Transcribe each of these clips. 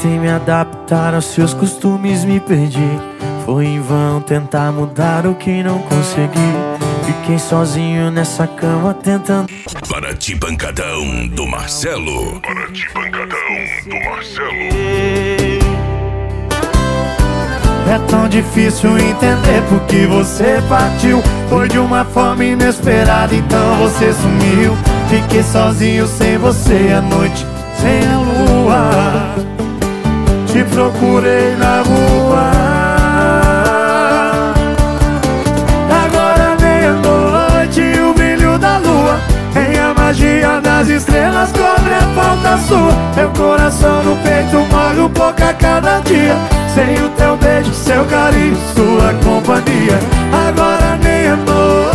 Tentei me adaptar aos seus costumes, me perdi. Foi em vão tentar mudar o que não consegui. Fiquei sozinho nessa cama tentando. Para ti pancadão do Marcelo. Para ti pancadão do Marcelo. É tão difícil entender porque você partiu. Foi de uma forma inesperada, então você sumiu. Fiquei sozinho sem você à noite, sem a lua. Te procurei na rua. Agora meia-noite e o brilho da lua, em a magia das estrelas cobre a falta sua. Meu coração no peito morre um pouco a cada dia. Sem o teu beijo, seu carinho, sua companhia. Agora meia-noite,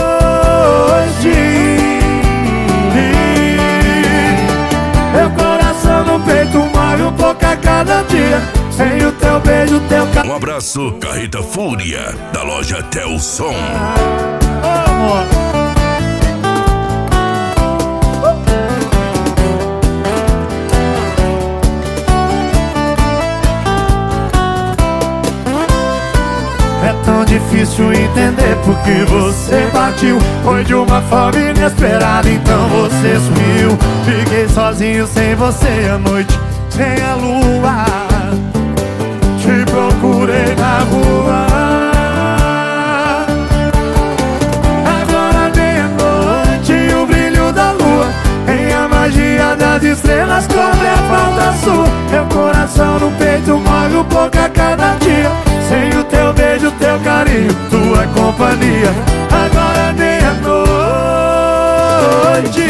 meu coração no peito morre um pouco a cada dia. Sem o teu beijo, teu carinho. Um abraço, Carreta Fúria, da loja Telson. Amor. É tão difícil entender porque você partiu. Foi de uma forma inesperada, então você sumiu. Fiquei sozinho sem você à noite, sem a lua. Te procurei na rua. Agora meia-noite e o brilho da lua, em a magia das estrelas cobre a falta sua. Meu coração no peito morre um pouco a cada dia. Sem o teu beijo, teu carinho, tua companhia. Agora é meia-noite.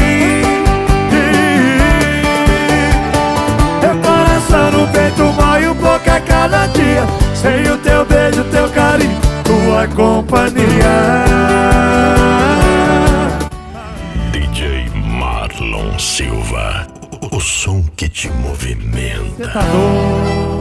Meu coração no peito morre um pouco a cada dia. Sem o teu beijo, teu carinho, tua companhia. DJ Marlon Silva, o som que te movimenta. Cê tá louco.